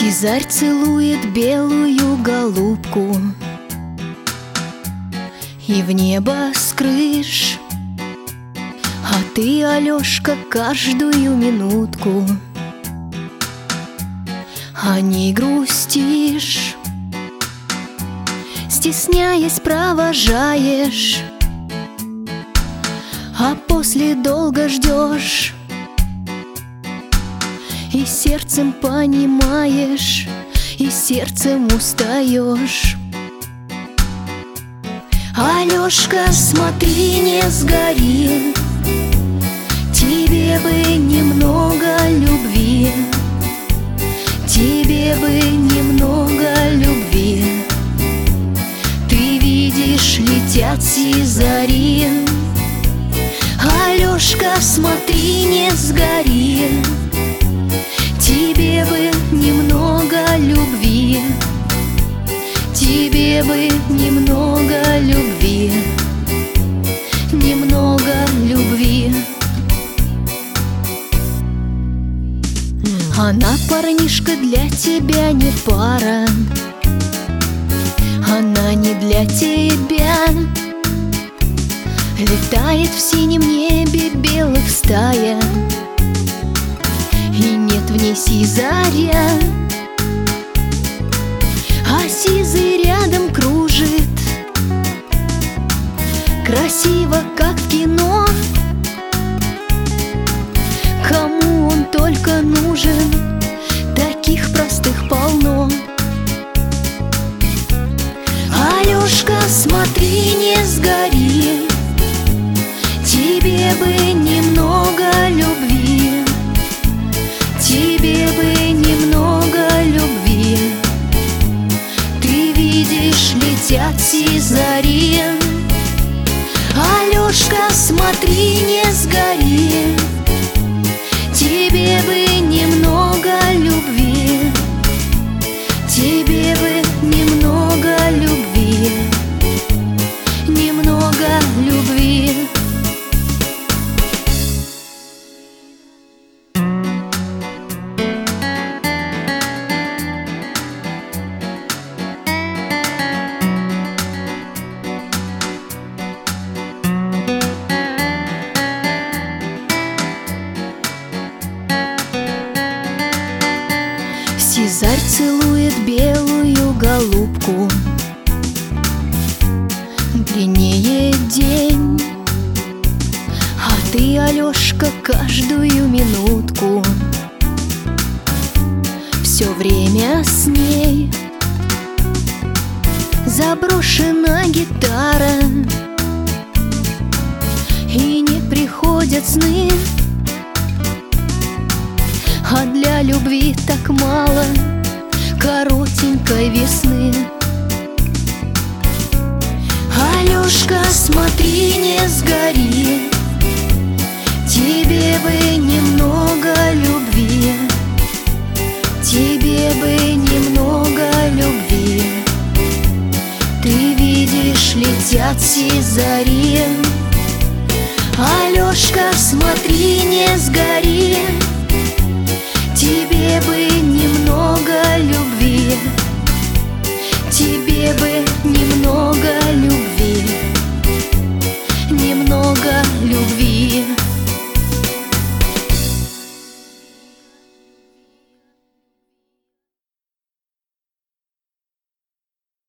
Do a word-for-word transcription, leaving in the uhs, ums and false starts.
Сизарь целует белую голубку, и в небо с крыш. А ты, Алёшка, каждую минутку о ней грустишь, стесняясь, провожаешь, а после долго ждешь. И сердцем понимаешь, и сердцем устаешь. Алёшка, смотри, не сгори, тебе бы немного любви, тебе бы немного любви. Ты видишь, летят сизари. Алёшка, смотри, не сгори, тебе бы немного любви, тебе бы немного любви, немного любви. Она, парнишка, для тебя не пара, она не для тебя. Летает в синем небе белых стая, и нет в ней сизаря. А сизый рядом кружит, красиво, как в кино. Кому он только нужен, таких простых полно. Алёшка, смотри, не сгори, тебе бы немного любви, тебе бы немного любви. Ты видишь, летят сизари. Алёшка, смотри, не сгори, тебе бы немного любви, тебе бы немного любви, немного любви. Сизарь целует белую голубку, длиннее день. А ты, Алёшка, каждую минутку все время с ней. Заброшена гитара, и не приходят сны. А для любви так мало коротенькой весны. Алёшка, смотри, не сгори, тебе бы немного любви, тебе бы немного любви. Ты видишь, летят сизари. Алёшка, смотри, не сгори, тебе бы немного любви, тебе бы немного